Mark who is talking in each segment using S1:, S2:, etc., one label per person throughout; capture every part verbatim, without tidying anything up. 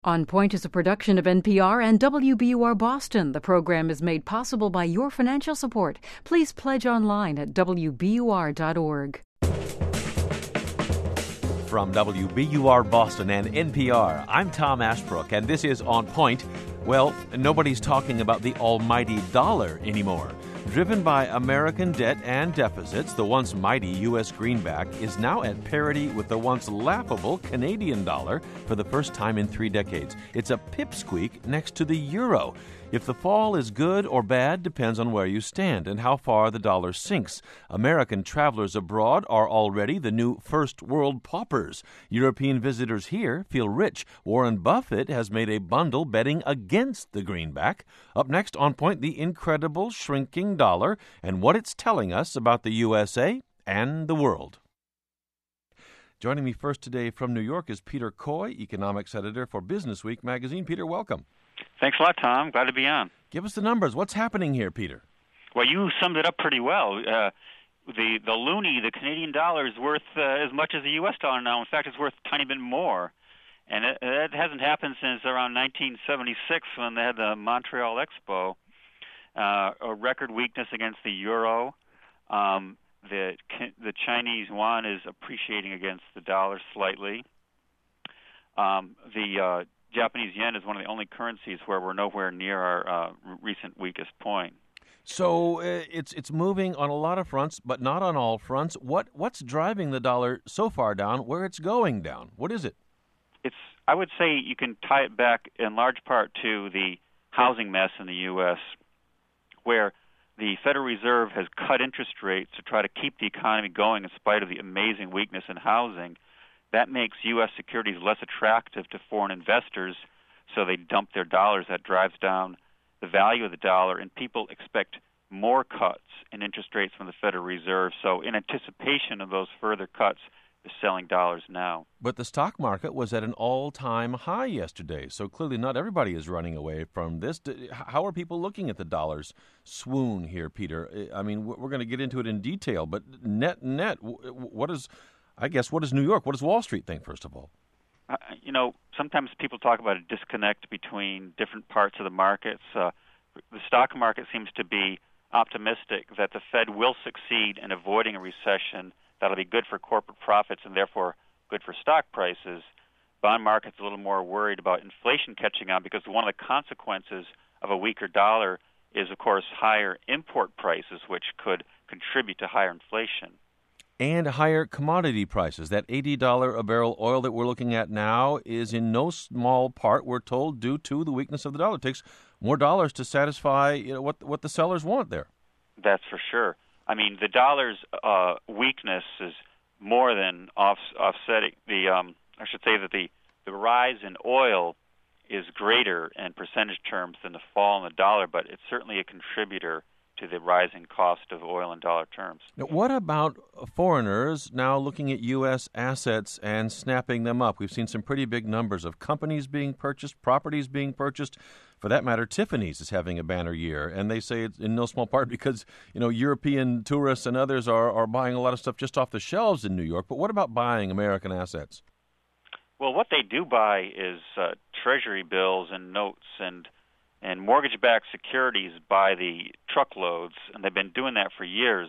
S1: On Point is a production of N P R and W B U R Boston. The program is made possible by your financial support. Please pledge online at W B U R dot org.
S2: From W B U R Boston and N P R, I'm Tom Ashbrook, and this is On Point. Well, nobody's talking about the almighty dollar anymore. Driven by American debt and deficits, the once mighty U S greenback is now at parity with the once laughable Canadian dollar for the first time in three decades. It's a pipsqueak next to the euro. If the fall is good or bad depends on where you stand and how far the dollar sinks. American travelers abroad are already the new first world paupers. European visitors here feel rich. Warren Buffett has made a bundle betting against the greenback. Up next, On Point, the incredible shrinking dollar and what it's telling us about the U S A and the world. Joining me first today from New York is Peter Coy, economics editor for Business Week magazine. Peter, welcome.
S3: Thanks a lot, Tom. Glad to be on.
S2: Give us the numbers. What's happening here, Peter?
S3: Well, you summed it up pretty well. Uh, the the loonie, the Canadian dollar, is worth uh, as much as the U S dollar now. In fact, it's worth a tiny bit more. And it, it hasn't happened since around nineteen seventy-six when they had the Montreal Expo. Uh, a record weakness against the euro. Um, the the Chinese yuan is appreciating against the dollar slightly. Um, the uh, Japanese yen is one of the only currencies where we're nowhere near our uh, recent weakest point.
S2: So uh, it's it's moving on a lot of fronts, but not on all fronts. What what's driving the dollar so far down? Where it's going down? What is it?
S3: It's I would say you can tie it back in large part to the housing mess in the U S, where the Federal Reserve has cut interest rates to try to keep the economy going in spite of the amazing weakness in housing. That makes U S securities less attractive to foreign investors, so they dump their dollars. That drives down the value of the dollar, and people expect more cuts in interest rates from the Federal Reserve. So in anticipation of those further cuts, they're selling dollars now.
S2: But the stock market was at an all-time high yesterday, so clearly not everybody is running away from this. How are people looking at the dollar's swoon here, Peter? I mean, we're going to get into it in detail, but net, net, what is... I guess, what does New York, what does Wall Street think, first of all?
S3: Uh, you know, sometimes people talk about a disconnect between different parts of the markets. Uh, the stock market seems to be optimistic that the Fed will succeed in avoiding a recession that'll be good for corporate profits and therefore good for stock prices. Bond market's a little more worried about inflation catching on because one of the consequences of a weaker dollar is, of course, higher import prices, which could contribute to higher inflation.
S2: And higher commodity prices. That eighty dollars a barrel oil that we're looking at now is in no small part, we're told, due to the weakness of the dollar. It takes more dollars to satisfy you know, what what the sellers want there.
S3: That's for sure. I mean, the dollar's uh, weakness is more than off, offsetting the. Um, I should say that the, the rise in oil is greater in percentage terms than the fall in the dollar, but it's certainly a contributor to the rising cost of oil in dollar terms.
S2: Now, what about foreigners now looking at U S assets and snapping them up? We've seen some pretty big numbers of companies being purchased, properties being purchased. For that matter, Tiffany's is having a banner year, and they say it's in no small part because, you know, European tourists and others are, are buying a lot of stuff just off the shelves in New York. But what about buying American assets?
S3: Well, what they do buy is uh, treasury bills and notes and and mortgage-backed securities by the truckloads, and they've been doing that for years.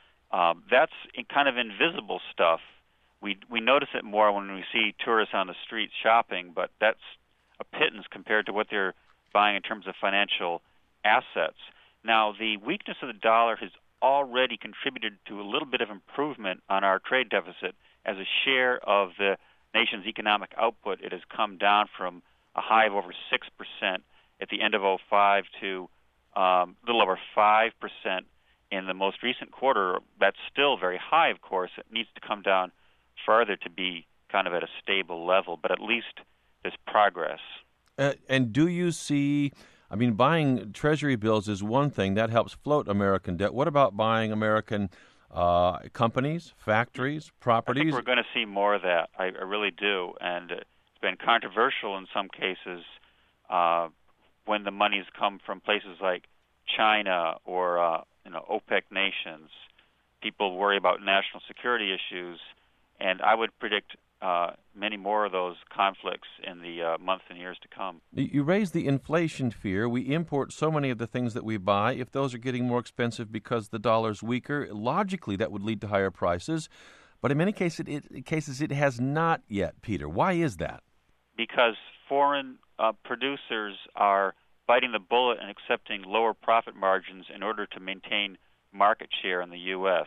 S3: Um, that's in kind of invisible stuff. We we notice it more when we see tourists on the streets shopping, but that's a pittance compared to what they're buying in terms of financial assets. Now, the weakness of the dollar has already contributed to a little bit of improvement on our trade deficit. As a share of the nation's economic output, it has come down from a high of over six percent at the end of oh five to um, a little over five percent in the most recent quarter. That's still very high, of course. It needs to come down further to be kind of at a stable level, but at least there's progress.
S2: Uh, and do you see, I mean, buying treasury bills is one thing. That helps float American debt. What about buying American uh, companies, factories, properties?
S3: I think we're going to see more of that. I, I really do. And it's been controversial in some cases uh, when the money's come from places like China or uh, you know OPEC nations. People worry about national security issues, and I would predict uh, many more of those conflicts in the uh, months and years to come.
S2: You raised the inflation fear. We import so many of the things that we buy. If those are getting more expensive because the dollar's weaker, logically that would lead to higher prices. But in many cases, it, cases, it has not yet, Peter. Why is that?
S3: Because foreign uh, producers are biting the bullet and accepting lower profit margins in order to maintain market share in the U S.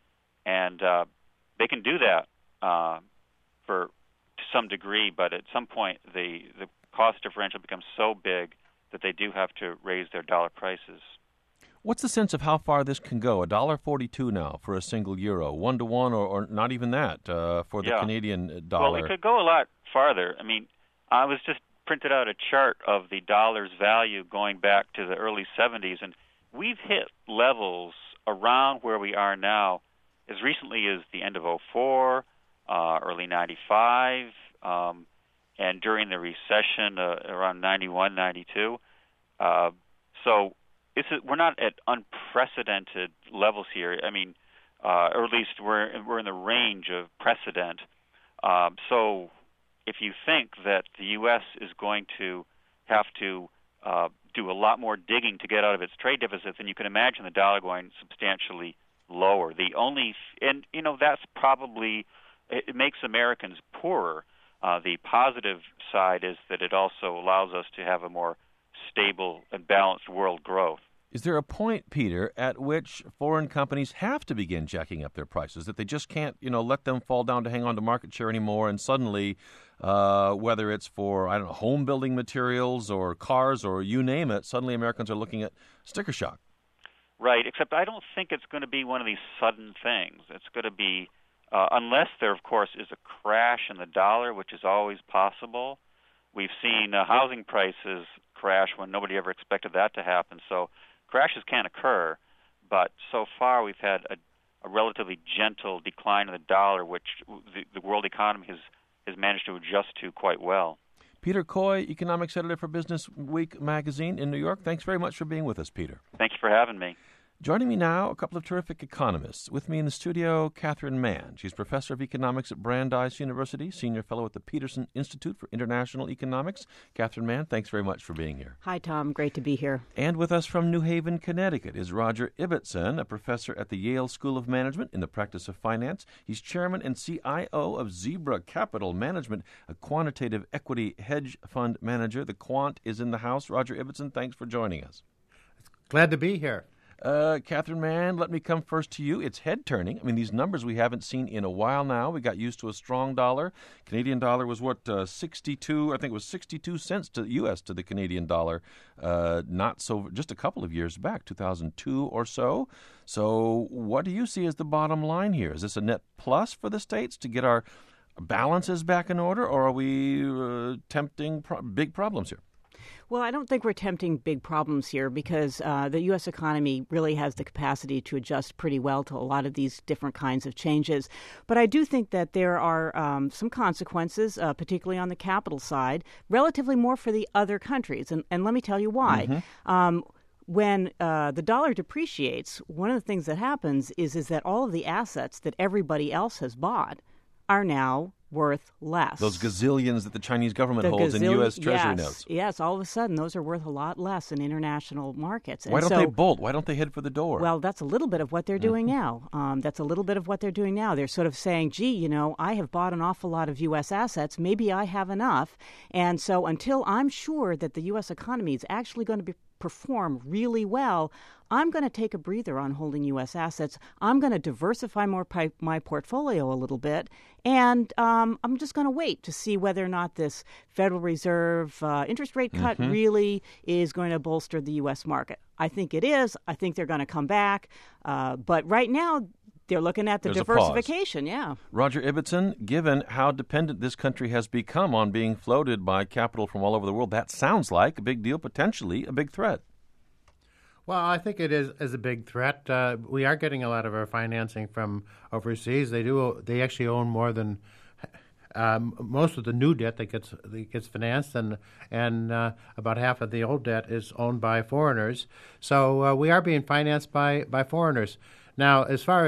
S3: And uh, they can do that uh, for to some degree, but at some point the, the cost differential becomes so big that they do have to raise their dollar prices.
S2: What's the sense of how far this can go? one dollar forty-two now for a single euro, one to one, or, or not even that uh, for the
S3: yeah.
S2: Canadian dollar.
S3: Well, it could go a lot farther. I mean, I was just printed out a chart of the dollar's value going back to the early seventies, and we've hit levels around where we are now as recently as the end of oh four, uh, early ninety-five, um, and during the recession uh, around ninety-one, ninety-two. Uh, so it's a, we're not at unprecedented levels here. I mean, uh, or at least we're we're in the range of precedent. Um, so if you think that the U S is going to have to uh, do a lot more digging to get out of its trade deficit, then you can imagine the dollar going substantially lower. The only, and you know, that's probably, it makes Americans poorer. Uh, the positive side is that it also allows us to have a more stable and balanced world growth.
S2: Is there a point, Peter, at which foreign companies have to begin jacking up their prices, that they just can't, you know, let them fall down to hang on to market share anymore, and suddenly, uh, whether it's for, I don't know, home building materials or cars or you name it, suddenly Americans are looking at sticker shock?
S3: Right, except I don't think it's going to be one of these sudden things. It's going to be, uh, unless there, of course, is a crash in the dollar, which is always possible. We've seen uh, housing prices crash when nobody ever expected that to happen. So crashes can occur, but so far we've had a, a relatively gentle decline in the dollar, which the, the world economy has, has managed to adjust to quite well.
S2: Peter Coy, economics editor for Business Week magazine in New York. Thanks very much for being with us, Peter.
S3: Thank you for having me.
S2: Joining me now, a couple of terrific economists. With me in the studio, Catherine Mann. She's professor of economics at Brandeis University, senior fellow at the Peterson Institute for International Economics. Catherine Mann, thanks very much for being here.
S4: Hi, Tom. Great to be here.
S2: And with us from New Haven, Connecticut, is Roger Ibbotson, a professor at the Yale School of Management in the practice of finance. He's chairman and C I O of Zebra Capital Management, a quantitative equity hedge fund manager. The quant is in the house. Roger Ibbotson, thanks for joining us.
S5: Glad to be here.
S2: Uh, Catherine Mann, let me come first to you. It's head-turning. I mean, these numbers we haven't seen in a while now. We got used to a strong dollar. Canadian dollar was, what, uh, sixty-two, I think it was sixty-two cents to the U S to the Canadian dollar, uh, not so, just a couple of years back, two thousand two or so. So what do you see as the bottom line here? Is this a net plus for the states to get our balances back in order, or are we uh, tempting pro- big problems here?
S4: Well, I don't think we're tempting big problems here because uh, the U S economy really has the capacity to adjust pretty well to a lot of these different kinds of changes. But I do think that there are um, some consequences, uh, particularly on the capital side, relatively more for the other countries. And, and let me tell you why. Mm-hmm. Um, When uh, the dollar depreciates, one of the things that happens is, is that all of the assets that everybody else has bought are now worth less.
S2: Those gazillions that the Chinese government
S4: the
S2: holds
S4: gazillion,
S2: in U S Treasury
S4: yes,
S2: notes.
S4: Yes, all of a sudden those are worth a lot less in international markets.
S2: Why
S4: and
S2: don't
S4: so,
S2: they bolt? Why don't they head for the door?
S4: Well, that's a little bit of what they're doing now. Um, that's a little bit of what they're doing now. They're sort of saying, gee, you know, I have bought an awful lot of U S assets. Maybe I have enough. And so until I'm sure that the U S economy is actually going to be perform really well, I'm going to take a breather on holding U S assets. I'm going to diversify more pi- my portfolio a little bit, and um, I'm just going to wait to see whether or not this Federal Reserve uh, interest rate cut mm-hmm. really is going to bolster the U S market. I think it is. I think they're going to come back. Uh, but right now, they're looking at the
S2: There's
S4: diversification, yeah.
S2: Roger Ibbotson, given how dependent this country has become on being floated by capital from all over the world, that sounds like a big deal, potentially a big threat.
S5: Well, I think it is, is a big threat. Uh, we are getting a lot of our financing from overseas. They do. They actually own more than um, most of the new debt that gets that gets financed, and and uh, about half of the old debt is owned by foreigners. So uh, we are being financed by, by foreigners. Now, as far as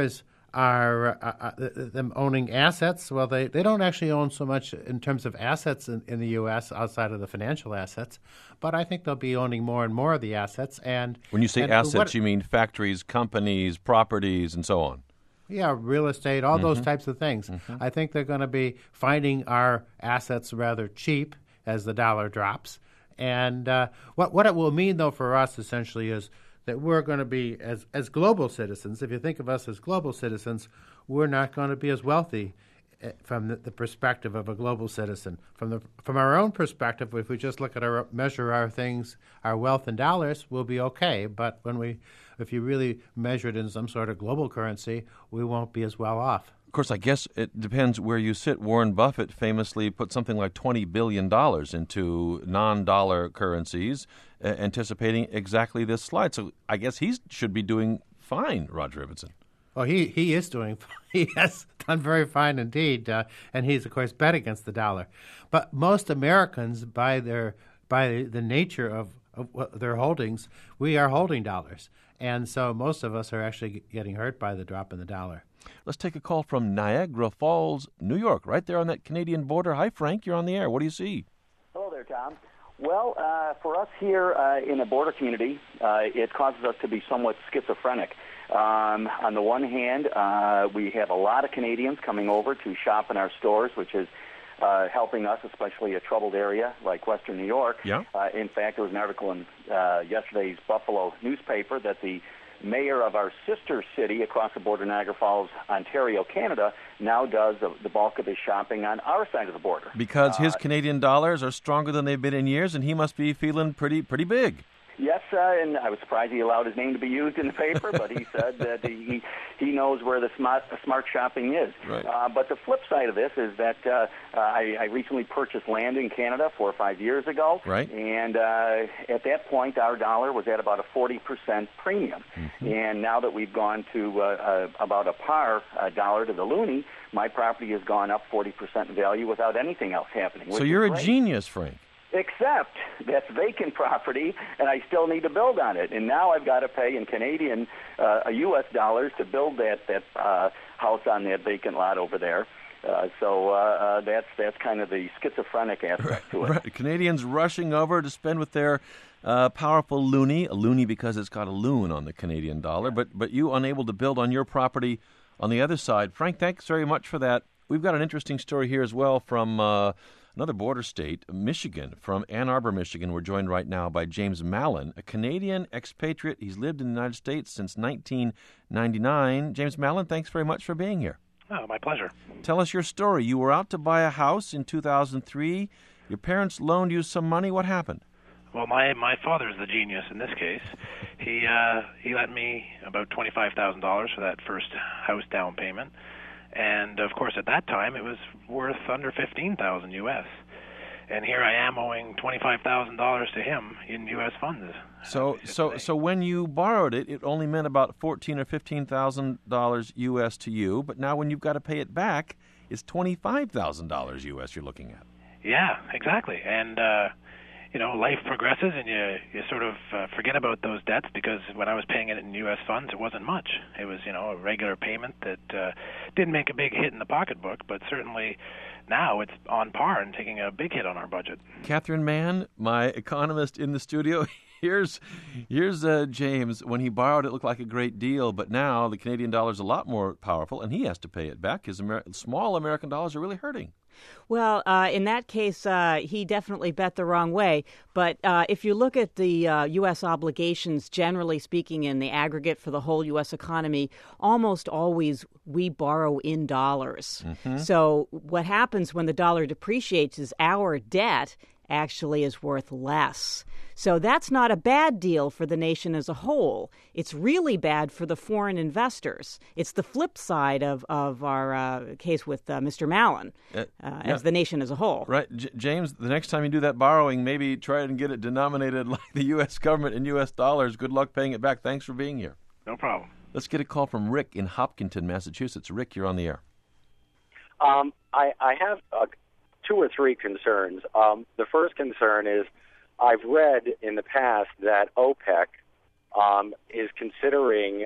S5: are uh, uh, them owning assets. Well, they, they don't actually own so much in terms of assets in, in the U S outside of the financial assets, but I think they'll be owning more and more of the assets. And
S2: when you say
S5: and
S2: assets,
S5: what,
S2: you mean factories, companies, properties, and so on.
S5: Yeah, real estate, all mm-hmm. those types of things.
S2: Mm-hmm.
S5: I think they're going to be finding our assets rather cheap as the dollar drops. And uh, what what it will mean, though, for us essentially is that we're going to be, as as global citizens, if you think of us as global citizens, we're not going to be as wealthy from the, the perspective of a global citizen. From the from our own perspective, if we just look at our measure our things, our wealth in dollars, we'll be okay. But when we, if you really measure it in some sort of global currency, we won't be as well off.
S2: Of course, I guess it depends where you sit. Warren Buffett famously put something like twenty billion dollars into non-dollar currencies, uh, anticipating exactly this slide. So I guess he should be doing fine, Roger Ibbotson.
S5: Oh, he, he is doing – he has done very fine indeed, uh, and he's, of course, bet against the dollar. But most Americans, by their by the nature of, of what their holdings, we are holding dollars. And so most of us are actually getting hurt by the drop in the dollar.
S2: Let's take a call from Niagara Falls, New York, right there on that Canadian border. Hi, Frank. You're on the air. What do you see?
S6: Hello there, Tom. Well, uh, for us here uh, in a border community, uh, it causes us to be somewhat schizophrenic. Um, on the one hand, uh, we have a lot of Canadians coming over to shop in our stores, which is uh, helping us, especially a troubled area like Western New York.
S2: Yeah.
S6: Uh, in fact, there was an article in uh, yesterday's Buffalo newspaper that the mayor of our sister city across the border, Niagara Falls, Ontario, Canada, now does the, the bulk of his shopping on our side of the border.
S2: Because his
S6: uh,
S2: Canadian dollars are stronger than they've been in years, and he must be feeling pretty pretty big.
S6: Yes, uh, and I was surprised he allowed his name to be used in the paper, but he said that he he knows where the smart, smart shopping is.
S2: Right.
S6: Uh, but the flip side of this is that uh, I, I recently purchased land in Canada four or five years ago,
S2: right.
S6: and uh, at that point our dollar was at about a forty percent premium. Mm-hmm. And now that we've gone to uh, uh, about a par uh, dollar to the loonie, my property has gone up forty percent in value without anything else happening.
S2: So you're a genius, Frank.
S6: Except that's vacant property, and I still need to build on it. And now I've got to pay in Canadian, uh, U S dollars to build that that uh, house on that vacant lot over there. Uh, so uh, uh, that's that's kind of the schizophrenic aspect
S2: right,
S6: to it.
S2: Right. Canadians rushing over to spend with their uh, powerful loonie, a loonie because it's got a loon on the Canadian dollar, but but you unable to build on your property on the other side. Frank, thanks very much for that. We've got an interesting story here as well from Uh, another border state, Michigan. From Ann Arbor, Michigan, we're joined right now by James Mallon, a Canadian expatriate. He's lived in the United States since nineteen ninety-nine. James Mallon, thanks very much for being here.
S7: Oh, my pleasure.
S2: Tell us your story. You were out to buy a house in two thousand three. Your parents loaned you some money. What happened?
S7: Well, my my father's the genius in this case. He uh, he lent me about twenty-five thousand dollars for that first house down payment. And, of course, at that time, it was worth under fifteen thousand U S. And here I am owing twenty-five thousand dollars to him in U S funds.
S2: So so, so when you borrowed it, it only meant about fourteen thousand dollars or fifteen thousand dollars U S to you. But now when you've got to pay it back, it's twenty-five thousand dollars U S you're looking at.
S7: Yeah, exactly. And, uh, you know, life progresses and you, you sort of uh, forget about those debts because when I was paying it in U S funds, it wasn't much. It was, you know, a regular payment that uh, didn't make a big hit in the pocketbook, but certainly now it's on par and taking a big hit on our budget.
S2: Catherine Mann, my economist in the studio. Here's here's uh, James. When he borrowed, it looked like a great deal, but now the Canadian dollar is a lot more powerful, and he has to pay it back. His Amer- small American dollars are really hurting.
S4: Well, uh, in that case, uh, he definitely bet the wrong way. But uh, if you look at the uh, U S obligations, generally speaking, in the aggregate for the whole U S economy, almost always we borrow in dollars. Mm-hmm. So what happens when the dollar depreciates is our debt actually is worth less. So that's not a bad deal for the nation as a whole. It's really bad for the foreign investors. It's the flip side of, of our uh, case with uh, Mister Mallon uh, uh, yeah. as the nation as a whole.
S2: Right. J- James, the next time you do that borrowing, maybe try and get it denominated like the U S government in U S dollars. Good luck paying it back. Thanks for being here.
S7: No problem.
S2: Let's get a call from Rick in Hopkinton, Massachusetts. Rick, you're on the air.
S8: Um, I, I have uh, two or three concerns. Um, the first concern is I've read in the past that OPEC um, is considering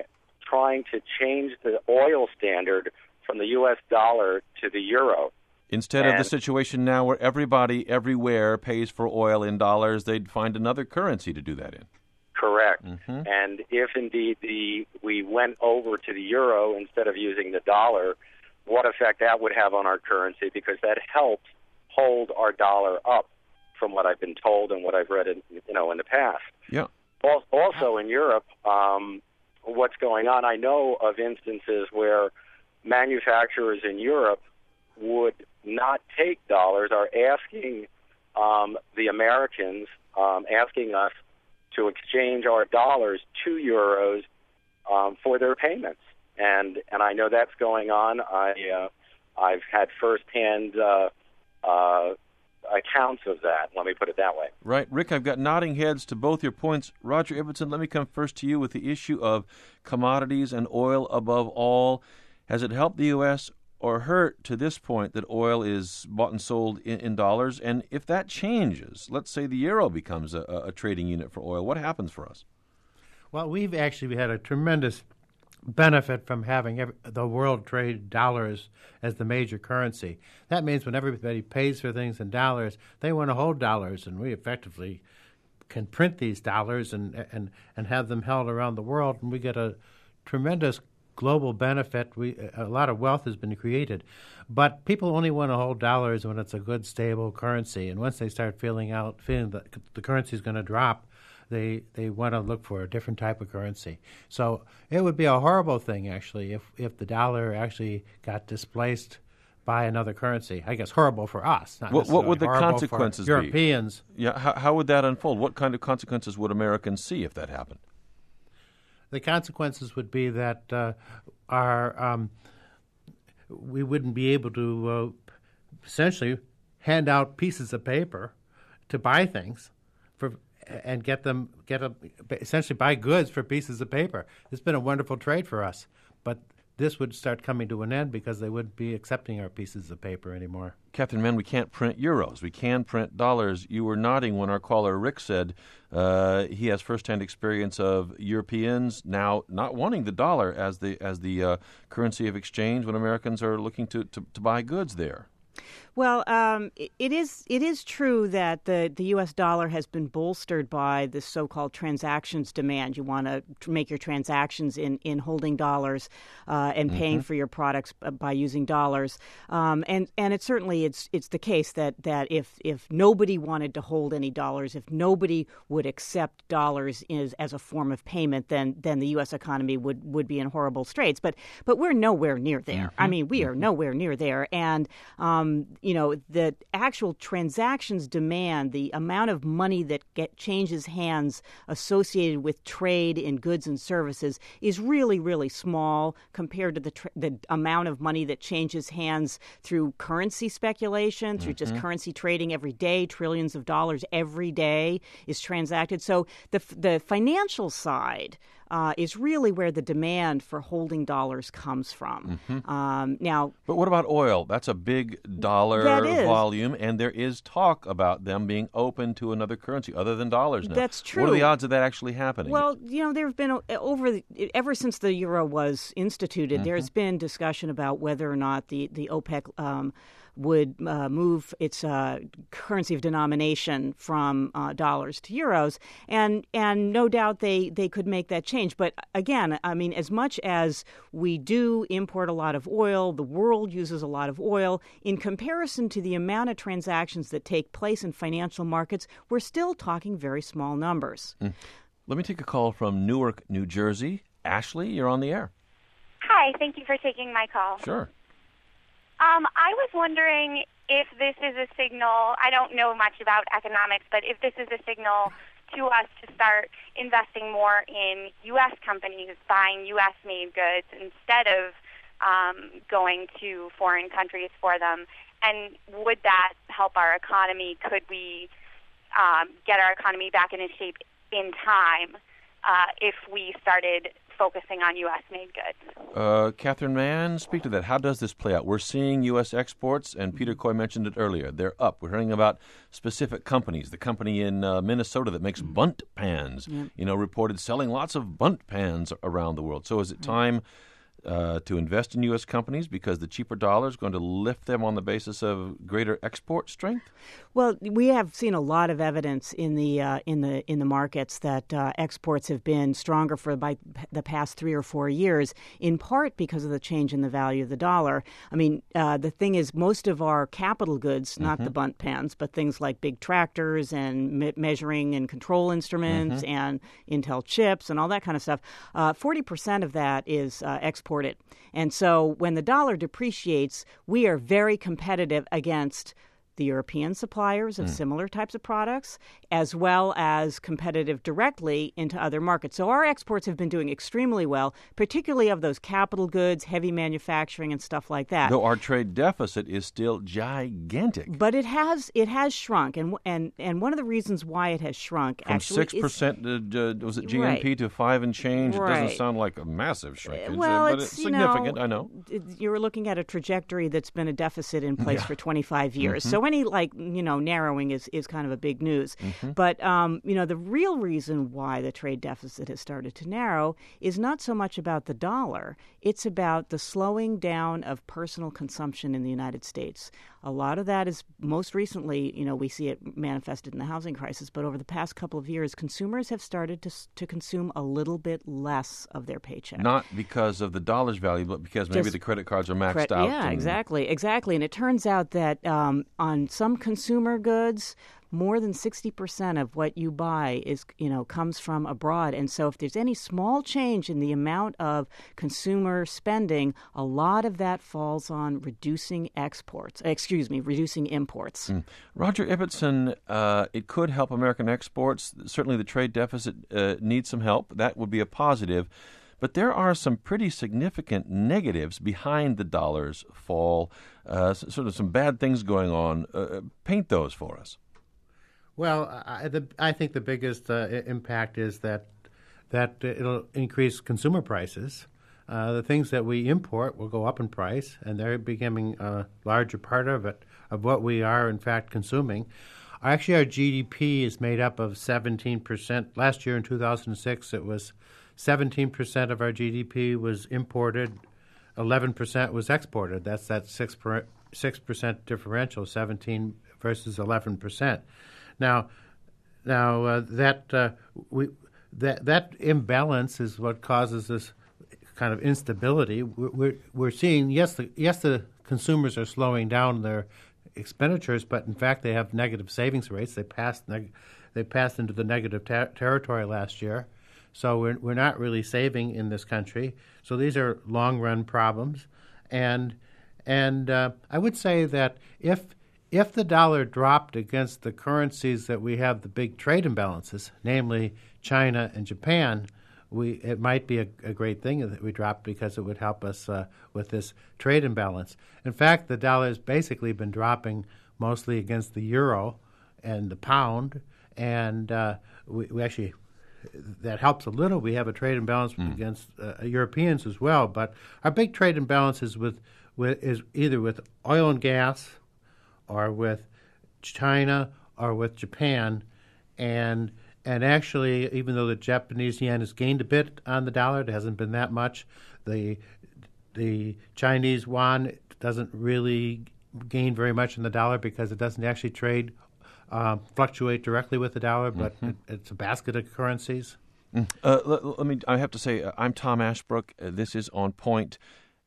S8: trying to change the oil standard from the U S dollar to the euro.
S2: Instead and, of the situation now where everybody everywhere pays for oil in dollars, they'd find another currency to do that in.
S8: Correct.
S2: Mm-hmm.
S8: And if indeed the we went over to the euro instead of using the dollar, what effect that would have on our currency, because that helps hold our dollar up from what I've been told and what I've read in, you know, in the past.
S2: Yeah.
S8: Also in Europe, um, what's going on, I know of instances where manufacturers in Europe would not take dollars, are asking um, the Americans, um, asking us to exchange our dollars to euros um, for their payments, and and I know that's going on. I uh, I've had firsthand uh, uh, accounts of that. Let me put it that way.
S2: Right, Rick. I've got nodding heads to both your points. Roger Ibbotson, let me come first to you with the issue of commodities and oil above all. Has it helped the U S or hurt to this point that oil is bought and sold in, in dollars? And if that changes, let's say the euro becomes a, a trading unit for oil, what happens for us?
S5: Well, we've actually had a tremendous benefit from having every, the world trade dollars as the major currency. That means when everybody pays for things in dollars, they want to hold dollars, and we effectively can print these dollars and and, and have them held around the world, and we get a tremendous global benefit. We a lot of wealth has been created, but people only want to hold dollars when it's a good, stable currency. And once they start feeling out, feeling that the currency is going to drop, they they want to look for a different type of currency. So it would be a horrible thing, actually, if if the dollar actually got displaced by another currency. I guess horrible for us. Not
S2: what, what would the
S5: horrible
S2: consequences
S5: for Europeans.
S2: be? Yeah, how, how would that unfold? What kind of consequences would Americans see if that happened?
S5: The consequences would be that uh, our um, we wouldn't be able to uh, essentially hand out pieces of paper to buy things for and get them get a, essentially buy goods for pieces of paper. It's been a wonderful trade for us, but this would start coming to an end because they wouldn't be accepting our pieces of paper anymore.
S2: Catherine Mann, we can't print euros. We can print dollars. You were nodding when our caller Rick said uh, he has firsthand experience of Europeans now not wanting the dollar as the as the uh, currency of exchange when Americans are looking to, to, to buy goods there.
S4: Well, um, it is it is true that the, the U S dollar has been bolstered by the so-called transactions demand. You want to make your transactions in, in holding dollars uh, and paying mm-hmm. for your products by using dollars. Um, and and it certainly it's it's the case that, that if if nobody wanted to hold any dollars, if nobody would accept dollars as, as a form of payment, then then the U S economy would, would be in horrible straits. But but we're nowhere near there. Mm-hmm. I mean, we are nowhere near there. And um, you know, the actual transactions demand, the amount of money that get, changes hands associated with trade in goods and services is really, really small compared to the tra- the amount of money that changes hands through currency speculation, through mm-hmm. just currency trading every day. Trillions of dollars every day is transacted. So the the financial side Uh, is really where the demand for holding dollars comes from. Mm-hmm. Um, now,
S2: but what about oil? That's a big dollar volume, and there is talk about them being open to another currency other than dollars now.
S4: That's true.
S2: What are the odds of that actually happening?
S4: Well, you know, there have been over the, ever since the euro was instituted, mm-hmm. there's been discussion about whether or not the the OPEC Um, would uh, move its uh, currency of denomination from uh, dollars to euros, and and no doubt they, they could make that change. But again, I mean, as much as we do import a lot of oil, the world uses a lot of oil, in comparison to the amount of transactions that take place in financial markets, we're still talking very small numbers.
S2: Mm. Let me take a call from Newark, New Jersey. Ashley, you're on the air.
S9: Hi, thank you for taking my call.
S2: Sure.
S9: Um, I was wondering if this is a signal, I don't know much about economics, but if this is a signal to us to start investing more in U S companies, buying U S-made goods instead of um, going to foreign countries for them. And would that help our economy? Could we um, get our economy back into shape in time uh, if we started focusing on U S-made goods.
S2: Uh, Catherine Mann, speak to that. How does this play out? We're seeing U S exports, and Peter Coy mentioned it earlier. They're up. We're hearing about specific companies. The company in uh, Minnesota that makes bunt pans, yeah. you know, reported selling lots of bunt pans around the world. So is it time uh, to invest in U S companies because the cheaper dollar is going to lift them on the basis of greater export strength?
S4: Well, we have seen a lot of evidence in the uh, in the in the markets that uh, exports have been stronger for by the past three or four years, in part because of the change in the value of the dollar. I mean, uh, the thing is, most of our capital goods, not mm-hmm. the bunt pans, but things like big tractors and me- measuring and control instruments mm-hmm. and Intel chips and all that kind of stuff, uh, forty percent of that is uh, exported. And so when the dollar depreciates, we are very competitive against the European suppliers of mm. similar types of products, as well as competitive directly into other markets. So our exports have been doing extremely well, particularly of those capital goods, heavy manufacturing, and stuff like that.
S2: Though our trade deficit is still gigantic.
S4: But it has it has shrunk, and and and one of the reasons why it has shrunk
S2: from
S4: actually
S2: six percent uh, was it G N P right. to five and change.
S4: Right.
S2: It doesn't sound like a massive shrinkage,
S4: well,
S2: uh, but
S4: it's,
S2: it's significant.
S4: You know,
S2: I know
S4: you're looking at a trajectory that's been a deficit in place
S2: yeah.
S4: for twenty-five years.
S2: Mm-hmm.
S4: So any like you know narrowing is, is kind of a big news.
S2: Mm-hmm.
S4: But um, you know the real reason why the trade deficit has started to narrow is not so much about the dollar. It's about the slowing down of personal consumption in the United States. A lot of that is most recently, you know, we see it manifested in the housing crisis. But over the past couple of years, consumers have started to to consume a little bit less of their paycheck.
S2: Not because of the dollar's value, but because maybe
S4: Just
S2: the credit cards are maxed out.
S4: Yeah,
S2: and...
S4: exactly, exactly. And it turns out that um, on some consumer goods, more than sixty percent of what you buy is, you know, comes from abroad. And so if there's any small change in the amount of consumer spending, a lot of that falls on reducing exports, excuse me, reducing imports.
S2: Mm. Roger Ibbotson, uh, it could help American exports. Certainly the trade deficit uh, needs some help. That would be a positive. But there are some pretty significant negatives behind the dollar's fall, uh, sort of some bad things going on. Uh, paint those for us.
S5: Well, I, the, I think the biggest uh, impact is that that it'll increase consumer prices. Uh, the things that we import will go up in price, and they're becoming a larger part of it, of what we are, in fact, consuming. Actually, our G D P is made up of seventeen percent. Last year in two thousand six, it was seventeen percent of our G D P was imported, eleven percent was exported. That's that six percent differential, seventeen versus eleven percent. Now, now uh, that uh, we that that imbalance is what causes this kind of instability. We're we're, we're seeing yes, the yes the consumers are slowing down their expenditures, but in fact they have negative savings rates. They passed neg- they passed into the negative ter- territory last year, so we're we're not really saving in this country. So these are long run problems, and and uh, I would say that if If the dollar dropped against the currencies that we have the big trade imbalances, namely China and Japan, we it might be a, a great thing that we dropped because it would help us uh, with this trade imbalance. In fact, the dollar has basically been dropping mostly against the euro and the pound, and uh, we, we actually that helps a little. We have a trade imbalance mm. against uh, Europeans as well, but our big trade imbalance is with, with is either with oil and gas, or with China, or with Japan, and and actually, even though the Japanese yen has gained a bit on the dollar, it hasn't been that much. The the Chinese yuan doesn't really gain very much in the dollar because it doesn't actually trade uh, fluctuate directly with the dollar, but mm-hmm. it, it's a basket of currencies.
S2: Mm. Uh, let, let me. I have to say, uh, I'm Tom Ashbrook. Uh, this is On Point.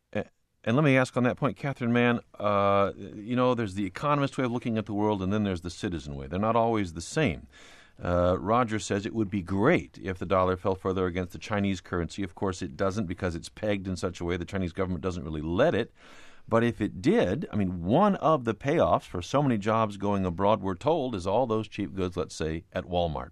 S2: And let me ask on that point, Catherine Mann, uh, you know, there's the economist way of looking at the world, and then there's the citizen way. They're not always the same. Uh, Roger says it would be great if the dollar fell further against the Chinese currency. Of course, it doesn't because it's pegged in such a way the Chinese government doesn't really let it. But if it did, I mean, one of the payoffs for so many jobs going abroad, we're told, is all those cheap goods, let's say, at Walmart.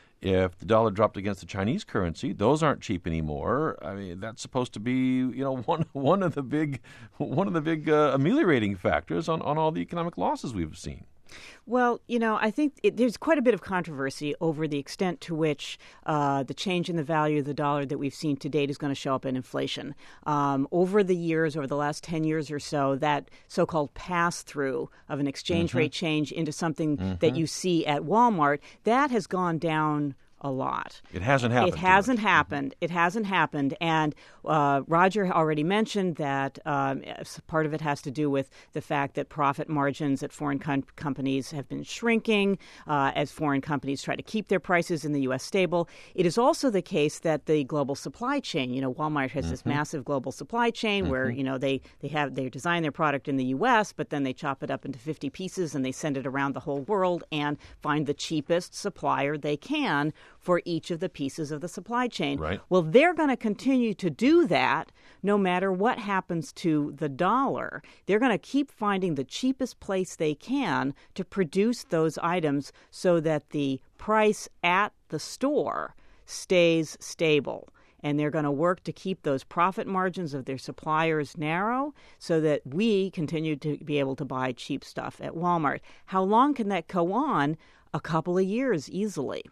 S2: If the dollar dropped against the Chinese currency, those aren't cheap anymore. I mean, that's supposed to be, you know, one one of the big one of the big uh, ameliorating factors on, on all the economic losses we've seen.
S4: Well, you know, I think it, there's quite a bit of controversy over the extent to which uh, the change in the value of the dollar that we've seen to date is going to show up in inflation. Um, over the years, over the last ten years or so, that so-called pass-through of an exchange
S2: mm-hmm.
S4: rate change into something
S2: mm-hmm.
S4: that you see at Walmart, that has gone down a lot.
S2: It hasn't happened.
S4: It hasn't happened. It hasn't happened. And uh, Roger already mentioned that um, part of it has to do with the fact that profit margins at foreign com- companies have been shrinking uh, as foreign companies try to keep their prices in the U S stable. It is also the case that the global supply chain, you know, Walmart has mm-hmm. this massive global supply chain mm-hmm. where, you know, they, they have they design their product in the U S, but then they chop it up into fifty pieces and they send it around the whole world and find the cheapest supplier they can for each of the pieces of the supply chain.
S2: Right.
S4: Well, they're going to continue to do that no matter what happens to the dollar. They're going to keep finding the cheapest place they can to produce those items so that the price at the store stays stable. And they're going to work to keep those profit margins of their suppliers narrow so that we continue to be able to buy cheap stuff at Walmart. How long can that go on? A couple of years easily.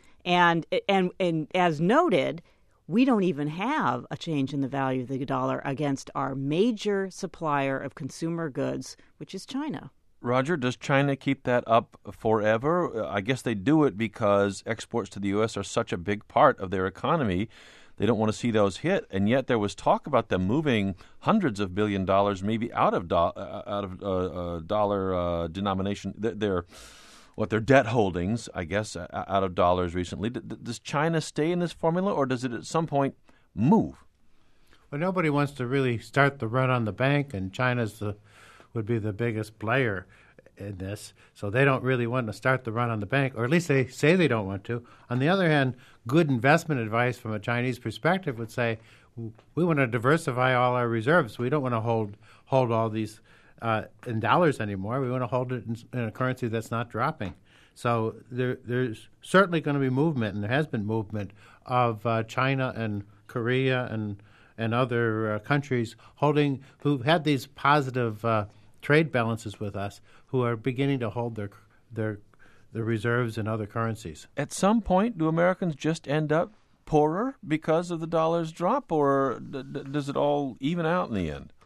S4: And and and as noted, we don't even have a change in the value of the dollar against our major supplier of consumer goods, which is China.
S2: Roger, does China keep that up forever? I guess they do it because exports to the U S are such a big part of their economy. They don't want to see those hit, and yet there was talk about them moving hundreds of billion dollars, maybe out of do- out of uh, uh, dollar uh, denomination. They're what their debt holdings, I guess, out of dollars recently. D- does China stay in this formula, or does it at some point move?
S5: Well, nobody wants to really start the run on the bank, and China's the, would be the biggest player in this. So they don't really want to start the run on the bank, or at least they say they don't want to. On the other hand, good investment advice from a Chinese perspective would say, we want to diversify all our reserves. We don't want to hold hold all these Uh, in dollars anymore. We want to hold it in, in a currency that's not dropping. So there, there's certainly going to be movement, and there has been movement of uh, China and Korea and and other uh, countries holding who've had these positive uh, trade balances with us, who are beginning to hold their their their reserves in other currencies.
S2: At some point, do Americans just end up poorer because of the dollar's drop, or d- d- does it all even out in the end?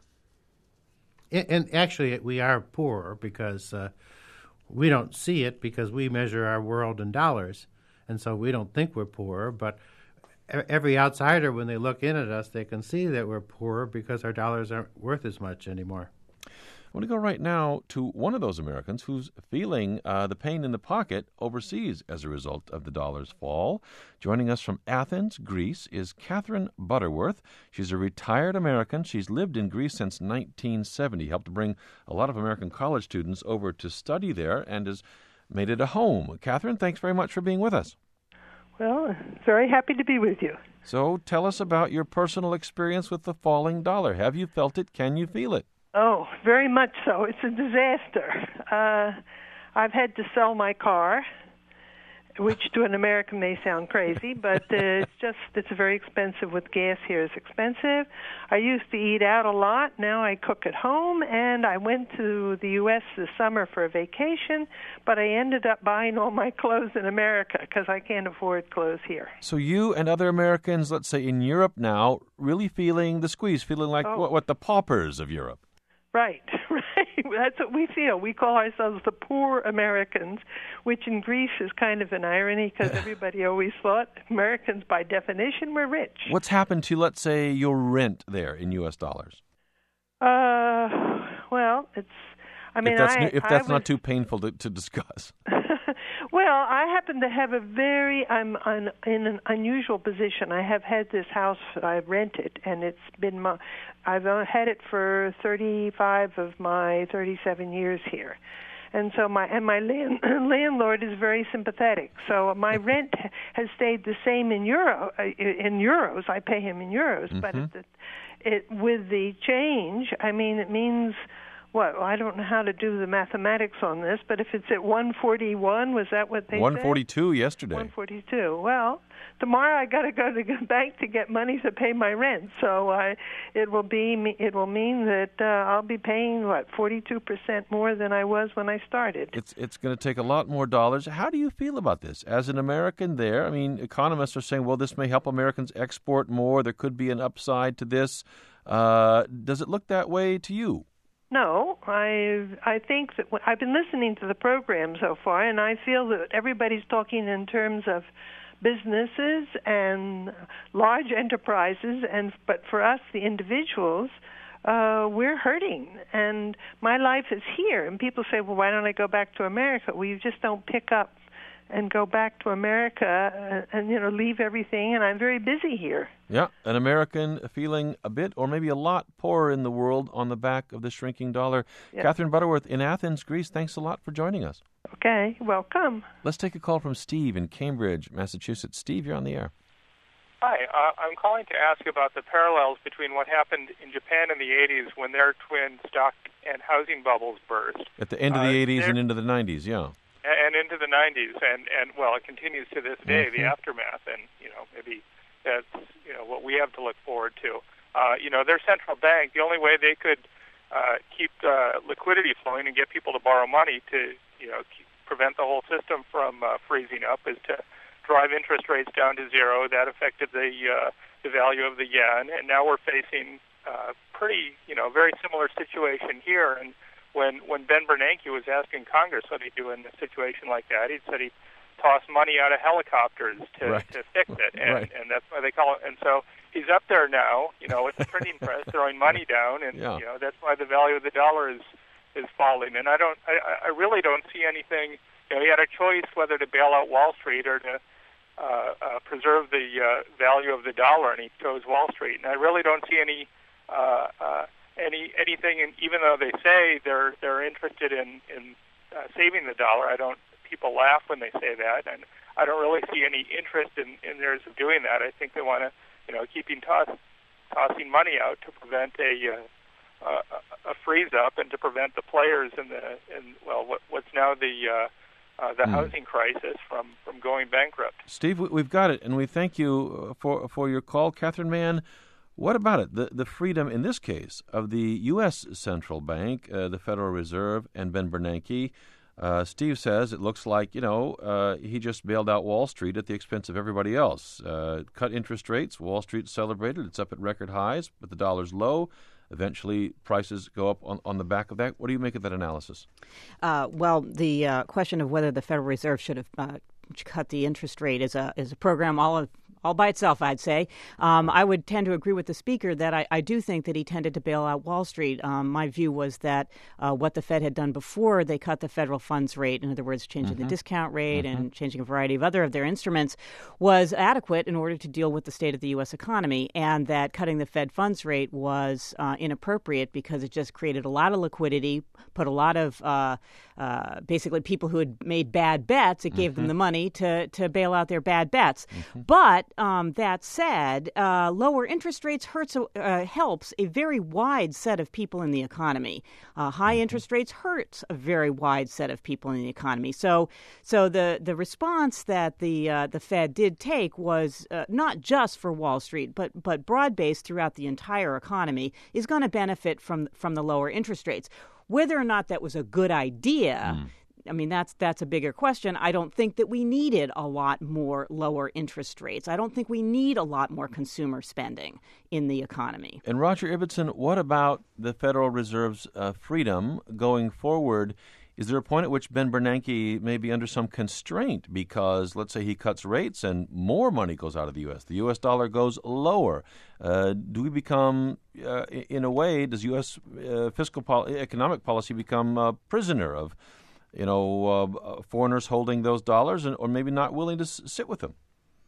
S5: And actually, we are poorer because uh, we don't see it because we measure our world in dollars, and so we don't think we're poorer. But every outsider, when they look in at us, they can see that we're poorer because our dollars aren't worth as much anymore.
S2: I want to go right now to one of those Americans who's feeling uh, the pain in the pocket overseas as a result of the dollar's fall. Joining us from Athens, Greece, is Catherine Butterworth. She's a retired American. She's lived in Greece since nineteen seventy, helped to bring a lot of American college students over to study there, and has made it a home. Catherine, thanks very much for being with us.
S10: Well, very happy to be with you.
S2: So tell us about your personal experience with the falling dollar. Have you felt it? Can you feel it?
S10: Oh, very much so. It's a disaster. Uh, I've had to sell my car, which to an American may sound crazy, but uh, it's just, it's very expensive with gas here is expensive. I used to eat out a lot. Now I cook at home, and I went to the U S this summer for a vacation, but I ended up buying all my clothes in America because I can't afford clothes here.
S2: So you and other Americans, let's say in Europe now, really feeling the squeeze, feeling like
S10: oh.
S2: what, what the paupers of Europe.
S10: Right, right. That's what we feel. We call ourselves the poor Americans, which in Greece is kind of an irony because everybody always thought Americans, by definition, were rich.
S2: What's happened to, let's say, your rent there in U S dollars?
S10: Uh, well, it's. I mean,
S2: if that's,
S10: I,
S2: if that's
S10: I was,
S2: not too painful to, to discuss.
S10: Well, I happen to have a very, I'm un, in an unusual position. I have had this house that I rented, and it's been my, I've had it for thirty-five of my thirty-seven years here. And so my and my land, landlord is very sympathetic. So my rent has stayed the same in euro in euros. I pay him in euros, mm-hmm. but it, it with the change, I mean, it means what? I don't know how to do the mathematics on this, but if it's at one forty-one, was that what they
S2: one
S10: said?
S2: forty-two yesterday.
S10: one forty-two. Well, tomorrow I got to go to the bank to get money to pay my rent, so I, it will be it will mean that uh, I'll be paying what forty-two percent more than I was when I started.
S2: It's it's going to take a lot more dollars. How do you feel about this as an American? There, I mean, economists are saying, well, this may help Americans export more. There could be an upside to this. Uh, does it look that way to you?
S10: No, I I think that I've been listening to the program so far, and I feel that everybody's talking in terms of businesses and large enterprises, and but for us, the individuals, uh, we're hurting. And my life is here, and people say, well, why don't I go back to America? Well, you just don't pick up and go back to America and, and you know leave everything, and I'm very busy here.
S2: Yeah, an American feeling a bit or maybe a lot poorer in the world on the back of the shrinking dollar.
S10: Yeah.
S2: Catherine Butterworth in Athens, Greece, thanks a lot for joining us.
S10: Okay, welcome.
S2: Let's take a call from Steve in Cambridge, Massachusetts. Steve, you're on the air.
S11: Hi, uh, I'm calling to ask about the parallels between what happened in Japan in the eighties when their twin stock and housing bubbles burst.
S2: At the end of the
S11: uh,
S2: eighties and into the nineties, yeah.
S11: And into the nineties, and, and well, it continues to this day,
S2: mm-hmm.
S11: the aftermath, and, you know, maybe that's, you know, what we have to look forward to. Uh, you know, their central bank, the only way they could uh, keep uh, liquidity flowing and get people to borrow money to, you know, keep, prevent the whole system from uh, freezing up is to drive interest rates down to zero. That affected the uh, the value of the yen, and now we're facing uh, pretty, you know, very similar situation here. And when when Ben Bernanke was asking Congress what he'd do in a situation like that, he said he'd toss money out of helicopters to,
S2: right.
S11: to fix it, and,
S2: right.
S11: and that's why they call it. And so he's up there now, you know, with the printing press throwing money down, and
S2: yeah.
S11: you know that's why the value of the dollar is is falling. And I don't, I, I really don't see anything. You know, he had a choice whether to bail out Wall Street or to uh, uh, preserve the uh, value of the dollar, and he chose Wall Street. And I really don't see any. Uh, uh, Any anything, and even though they say they're they're interested in in uh, saving the dollar, I don't. People laugh when they say that, and I don't really see any interest in, in theirs of doing that. I think they want to, you know, keeping toss, tossing money out to prevent a uh, a, a freeze up and to prevent the players in the in well what, what's now the uh, uh, the mm. housing crisis from, from going bankrupt.
S2: Steve, we've got it, and we thank you for for your call, Catherine Mann. What about it? The the freedom, in this case, of the U S Central Bank, uh, the Federal Reserve, and Ben Bernanke. Uh, Steve says it looks like, you know, uh, he just bailed out Wall Street at the expense of everybody else. Uh, cut interest rates. Wall Street celebrated. It's up at record highs, but the dollar's low. Eventually, prices go up on, on the back of that. What do you make of that analysis?
S4: Uh, well, the uh, question of whether the Federal Reserve should have uh, cut the interest rate is a is a program all of all by itself, I'd say. Um, I would tend to agree with the speaker that I, I do think that he tended to bail out Wall Street. Um, my view was that uh, what the Fed had done before they cut the federal funds rate, in other words, changing mm-hmm. the discount rate mm-hmm. and changing a variety of other of their instruments, was adequate in order to deal with the state of the U S economy, and that cutting the Fed funds rate was uh, inappropriate because it just created a lot of liquidity, put a lot of uh, uh, basically people who had made bad bets, it gave mm-hmm. them the money to, to bail out their bad bets. Mm-hmm. But Um, that said, uh, lower interest rates hurts, uh, helps a very wide set of people in the economy. Uh, high interest rates hurts a very wide set of people in the economy. So, so the, the response that the uh, the Fed did take was uh, not just for Wall Street, but but broad based throughout the entire economy is going to benefit from from the lower interest rates. Whether or not that was a good idea. Mm. I mean, that's that's a bigger question. I don't think that we needed a lot more lower interest rates. I don't think we need a lot more consumer spending in the economy.
S2: And Roger Ibbotson, what about the Federal Reserve's uh, freedom going forward? Is there a point at which Ben Bernanke may be under some constraint because, let's say, he cuts rates and more money goes out of the U S? The U S dollar goes lower. Uh, do we become, uh, in a way, does U S uh, fiscal pol- economic policy become a prisoner of you know, uh, foreigners holding those dollars and, or maybe not willing to s- sit with them?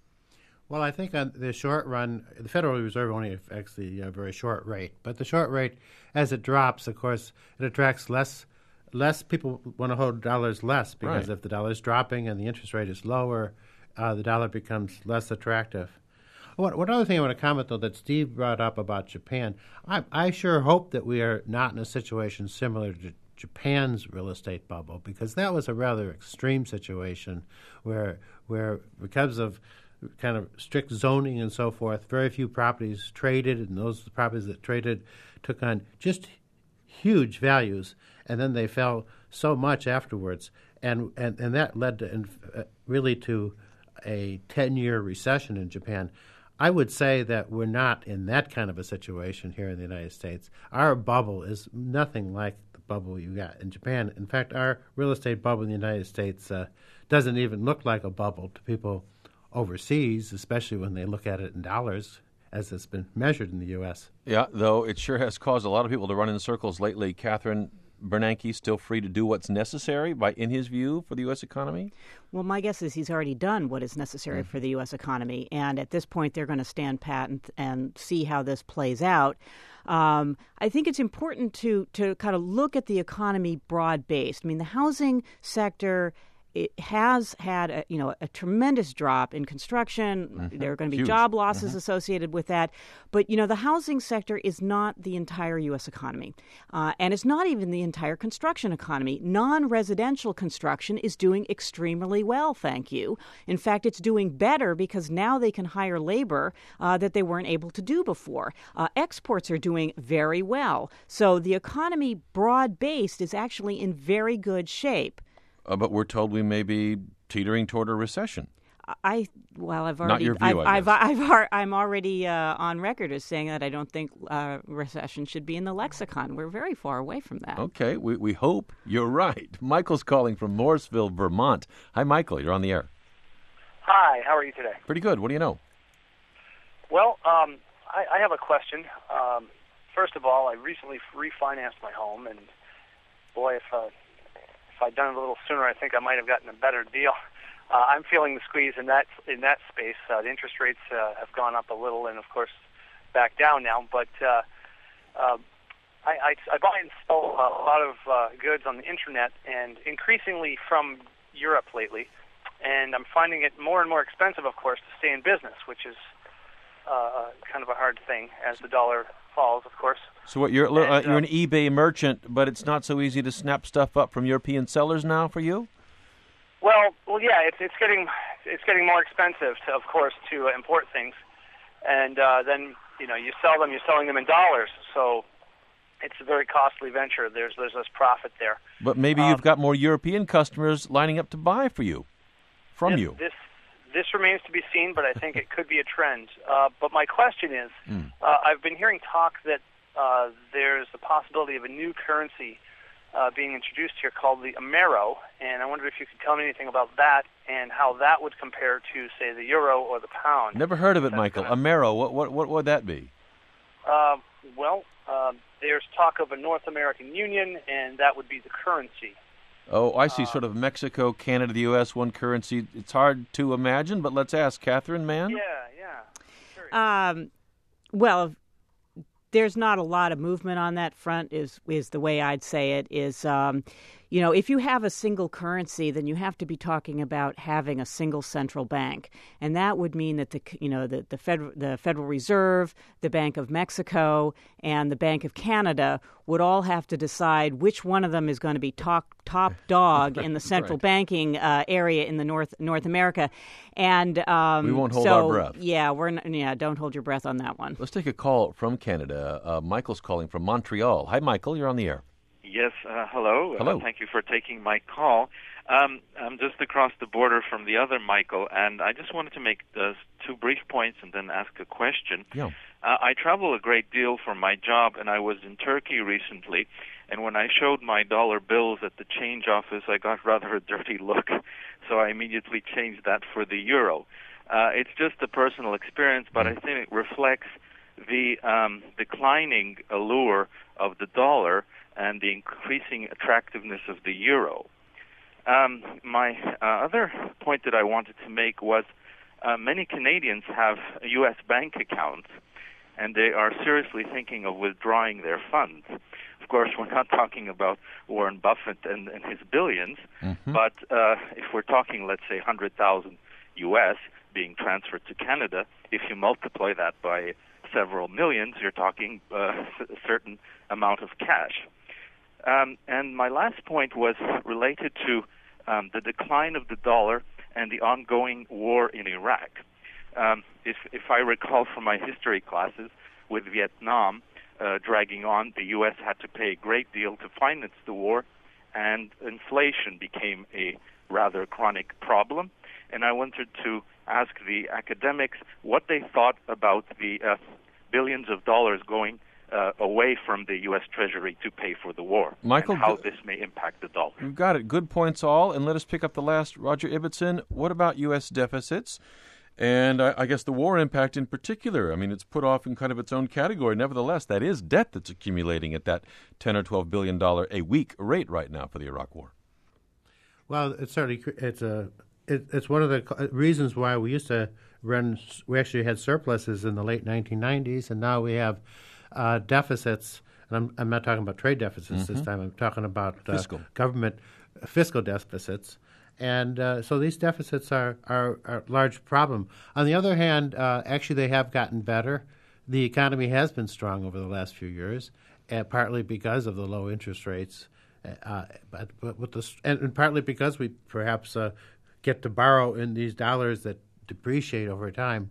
S5: Well, I think on the short run, the Federal Reserve only affects the uh, very short rate. But the short rate, as it drops, of course, it attracts less less people want to hold dollars less because
S2: right.
S5: if the dollar is dropping and the interest rate is lower, uh, the dollar becomes less attractive. One, one other thing I want to comment, though, that Steve brought up about Japan, I, I sure hope that we are not in a situation similar to Japan's real estate bubble, because that was a rather extreme situation where, where because of kind of strict zoning and so forth, very few properties traded, and those properties that traded took on just huge values, and then they fell so much afterwards, and and, and that led to uh, really to a ten-year recession in Japan. I would say that we're not in that kind of a situation here in the United States. Our bubble is nothing like the bubble you got in Japan. In fact, our real estate bubble in the United States uh, doesn't even look like a bubble to people overseas, especially when they look at it in dollars, as it's been measured in the U S.
S2: Yeah, though it sure has caused a lot of people to run in circles lately. Catherine, Bernanke still free to do what's necessary, by in his view, for the U S economy?
S4: Well, my guess is he's already done what is necessary mm-hmm. for the U S economy, and at this point they're going to stand pat and, and see how this plays out. Um, I think it's important to to kind of look at the economy broad-based. I mean, the housing sector, it has had a, you know, a tremendous drop in construction. Mm-hmm. There are going to be Huge. job losses mm-hmm. associated with that. But, you know, the housing sector is not the entire U S economy. Uh, and it's not even the entire construction economy. Non-residential construction is doing extremely well, thank you. In fact, it's doing better because now they can hire labor uh, that they weren't able to do before. Uh, exports are doing very well. So the economy, broad-based, is actually in very good shape.
S2: Uh, but we're told we may be teetering toward a recession.
S4: I well, I've already.
S2: Not your view,
S4: I've,
S2: I
S4: I've, I've, I'm already uh, on record as saying that I don't think uh, recession should be in the lexicon. We're very far away from that.
S2: Okay, we we hope you're right. Michael's calling from Morrisville, Vermont. Hi, Michael. You're on the air.
S12: Hi. How are you today?
S2: Pretty good. What do you know?
S12: Well, um, I, I have a question. Um, first of all, I recently refinanced my home, and boy, if uh, If I'd done it a little sooner, I think I might have gotten a better deal. Uh, I'm feeling the squeeze in that in that space. Uh, the interest rates uh, have gone up a little, and of course, back down now. But uh, uh, I, I, I buy and sell a lot of uh, goods on the internet, and increasingly from Europe lately. And I'm finding it more and more expensive, of course, to stay in business, which is uh, kind of a hard thing as the dollar falls, of course.
S2: So what, you're
S12: and,
S2: uh, you're
S12: uh,
S2: an eBay merchant, but it's not so easy to snap stuff up from European sellers now for you?
S12: Well, well, yeah, it's it's getting it's getting more expensive, to, of course, to uh, import things, and uh, then you know you sell them, you're selling them in dollars, so it's a very costly venture. There's there's less profit there.
S2: But maybe um, you've got more European customers lining up to buy for you, from
S12: this,
S2: you.
S12: This this remains to be seen, but I think it could be a trend. Uh, but my question is, mm. uh, I've been hearing talk that uh, there's the possibility of a new currency Uh, being introduced here called the Amero, and I wondered if you could tell me anything about that and how that would compare to, say, the euro or the pound.
S2: Never heard of it,
S12: That's
S2: Michael.
S12: Gonna...
S2: Amero, what, what what would that be?
S12: Uh, well, uh, there's talk of a North American Union, and that would be the currency.
S2: Oh, I see,
S12: uh,
S2: sort of Mexico, Canada, the U S, one currency. It's hard to imagine, but let's ask Catherine, man.
S12: Yeah, yeah. Sure.
S4: Um, well, there's not a lot of movement on that front, is is the way I'd say it, is, um, you know, if you have a single currency, then you have to be talking about having a single central bank. And that would mean that, the you know, the, the, Federal, the Federal Reserve, the Bank of Mexico, and the Bank of Canada would all have to decide which one of them is going to be top, top dog in the central
S2: right.
S4: banking uh, area in the North North America. And um,
S2: we won't hold
S4: so,
S2: our breath.
S4: Yeah, we're not, yeah, don't hold your breath on that one.
S2: Let's take a call from Canada. Uh, Michael's calling from Montreal. Hi, Michael. You're on the air.
S13: Yes, uh, hello.
S2: Hello.
S13: Uh, thank you for taking my call. Um, I'm just across the border from the other Michael, and I just wanted to make uh, two brief points and then ask a question.
S2: Yeah.
S13: Uh, I travel a great deal for my job, and I was in Turkey recently, and when I showed my dollar bills at the change office, I got rather a dirty look, so I immediately changed that for the euro. Uh, it's just a personal experience, but I think it reflects the um, declining allure of the dollar and the increasing attractiveness of the euro. Um, my uh, other point that I wanted to make was uh, many Canadians have U S bank accounts, and they are seriously thinking of withdrawing their funds. Of course, we're not talking about Warren Buffett and, and his billions, mm-hmm. but uh, if we're talking, let's say, one hundred thousand U S being transferred to Canada. If you multiply that by several millions, you're talking uh, a certain amount of cash. Um, and my last point was related to um, the decline of the dollar and the ongoing war in Iraq. Um, if, if I recall from my history classes, with Vietnam uh, dragging on, the U S had to pay a great deal to finance the war, and inflation became a rather chronic problem. And I wanted to ask the academics what they thought about the uh, billions of dollars going uh, away from the U S Treasury to pay for the war,
S2: Michael,
S13: and how this may impact the dollar.
S2: You've got it. Good points all. And let us pick up the last. Roger Ibbotson, what about U S deficits? And I, I guess the war impact in particular. I mean, it's put off in kind of its own category. Nevertheless, that is debt that's accumulating at that ten or twelve billion dollars a week rate right now for the Iraq War.
S5: Well, it's certainly it's a it, it's one of the reasons why we used to run. We actually had surpluses in the late nineteen nineties, and now we have uh, deficits. And I'm, I'm not talking about trade deficits mm-hmm. this time. I'm talking about uh,
S2: fiscal
S5: government uh, fiscal deficits. And uh, so these deficits are, are, are a large problem. On the other hand, uh, actually they have gotten better. The economy has been strong over the last few years, uh, partly because of the low interest rates, uh, but, but with the, and, and partly because we perhaps uh, get to borrow in these dollars that depreciate over time.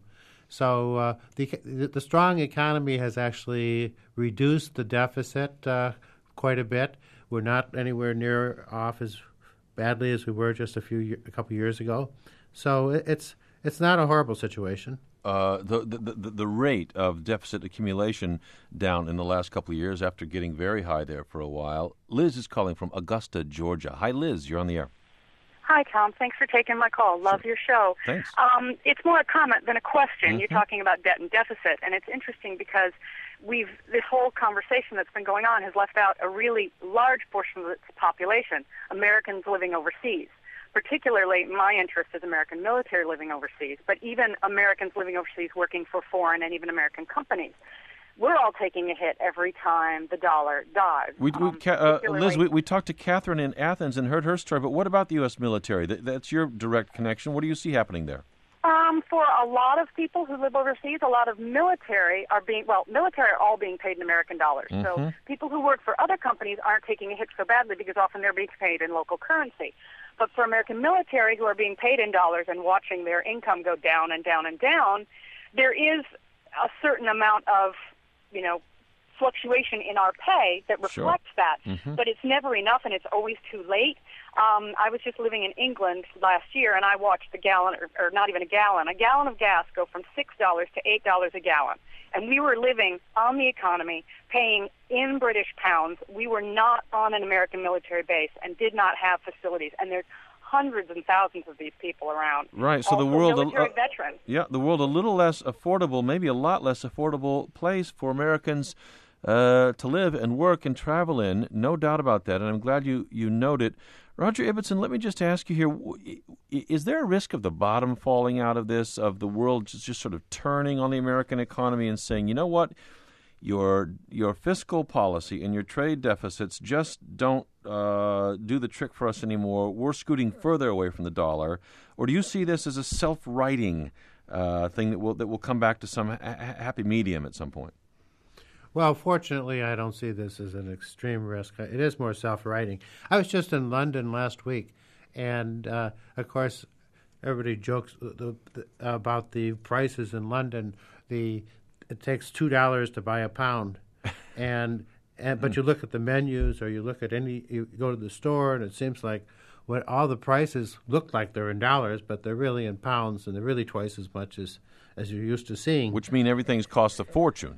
S5: So uh, the the strong economy has actually reduced the deficit uh, quite a bit. We're not anywhere near off as badly as we were just a few a couple years ago. So it's it's not a horrible situation.
S2: Uh, the, the the the rate of deficit accumulation down in the last couple of years after getting very high there for a while. Liz is calling from Augusta, Georgia. Hi, Liz. You're on the air.
S14: Hi, Tom. Thanks for taking my call. Love
S2: sure.
S14: your show.
S2: Thanks.
S14: Um, it's more a comment than a question.
S2: Mm-hmm.
S14: You're talking about debt and deficit, and it's interesting because we've this whole conversation that's been going on has left out a really large portion of its population, Americans living overseas. Particularly, my interest is American military living overseas, but even Americans living overseas working for foreign and even American companies. We're all taking a hit every time the dollar dives.
S2: We, we,
S14: um,
S2: uh, Liz, we, we talked to Catherine in Athens and heard her story, but what about the U S military? That, that's your direct connection. What do you see happening there?
S14: Um, for a lot of people who live overseas, a lot of military are being, well, military are all being paid in American dollars.
S2: Mm-hmm.
S14: So people who work for other companies aren't taking a hit so badly because often they're being paid in local currency. But for American military who are being paid in dollars and watching their income go down and down and down, there is a certain amount of, you know, fluctuation in our pay that reflects
S2: sure.
S14: that.
S2: Mm-hmm.
S14: But it's never enough, and it's always too late. Um, I was just living in England last year, and I watched a gallon, or, or not even a gallon, a gallon of gas go from six dollars to eight dollars a gallon. And we were living on the economy, paying in British pounds. We were not on an American military base and did not have facilities. And there's hundreds and thousands of these people around.
S2: Right, so
S14: also
S2: the world,
S14: military
S2: uh,
S14: veterans.
S2: Yeah, the world a little less affordable, maybe a lot less affordable place for Americans uh, to live and work and travel in. No doubt about that, and I'm glad you, you note it. Roger Ibbotson, let me just ask you here, is there a risk of the bottom falling out of this, of the world just, just sort of turning on the American economy and saying, you know what, your your fiscal policy and your trade deficits just don't uh, do the trick for us anymore. We're scooting further away from the dollar. Or do you see this as a self-righting uh, thing that will that will come back to some ha- happy medium at some point?
S5: Well, fortunately, I don't see this as an extreme risk. It is more self-righting. I was just in London last week, and uh, of course, everybody jokes the, the, about the prices in London. The it takes two dollars to buy a pound, and and but you look at the menus, or you look at any, you go to the store, and it seems like what all the prices look like they're in dollars, but they're really in pounds, and they're really twice as much as as you're used to seeing.
S2: Which mean everything's cost a fortune.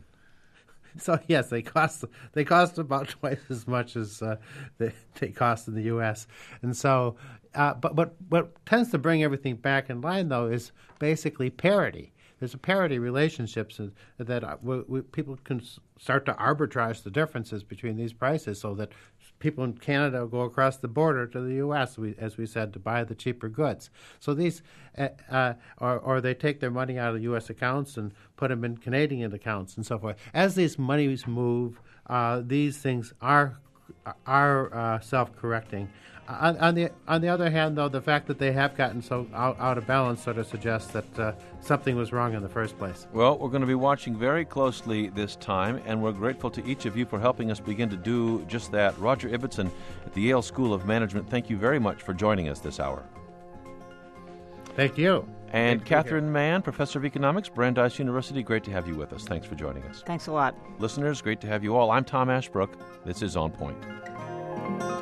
S5: So yes, they cost they cost about twice as much as uh, they, they cost in the U S And so, uh, but what what tends to bring everything back in line, though, is basically parity. There's a parity relationships that uh, we, we, people can start to arbitrage the differences between these prices, so that people in Canada go across the border to the U S, we, as we said, to buy the cheaper goods. So these, uh, uh, or, or they take their money out of U S accounts and put them in Canadian accounts and so forth. As these monies move, uh, these things are are uh, self-correcting. On, on the on the other hand, though, the fact that they have gotten so out, out of balance sort of suggests that uh, something was wrong in the first place.
S2: Well, we're going to be watching very closely this time, and we're grateful to each of you for helping us begin to do just that. Roger Ibbotson at the Yale School of Management, thank you very much for joining us this hour.
S5: Thank you.
S2: And
S5: Great
S2: Catherine Mann, Professor of Economics, Brandeis University, great to have you with us. Thanks for joining us.
S4: Thanks a lot.
S2: Listeners, great to have you all. I'm Tom Ashbrook. This is On Point.